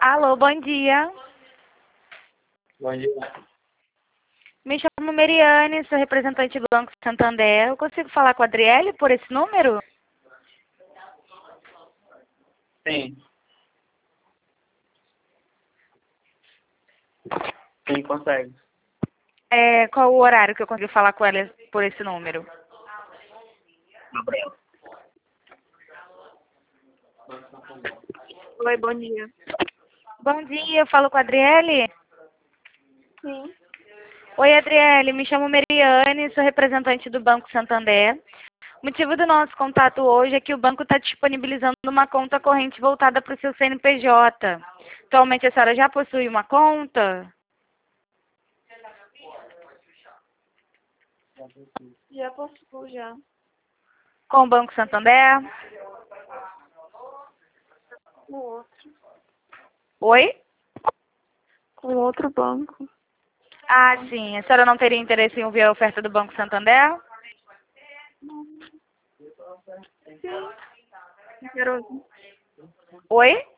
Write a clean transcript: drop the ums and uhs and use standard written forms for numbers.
Alô, bom dia. Bom dia. Me chamo Meriane, sou representante do Banco Santander. Eu consigo falar com a Adriele por esse número? Sim. Sim, consegue. Qual o horário que eu consigo falar com ela por esse número? Gabriel. Oi, bom dia. Bom dia, eu falo com a Adriele? Sim. Oi, Adriele, me chamo Meriane, sou representante do Banco Santander. O motivo do nosso contato hoje é que o banco está disponibilizando uma conta corrente voltada para o seu CNPJ. Atualmente a senhora já possui uma conta? Já postou já. Com o Banco Santander? Com outro. Oi? Com outro banco. Ah, sim. A senhora não teria interesse em ouvir a oferta do Banco Santander? Sim. Quero. Oi?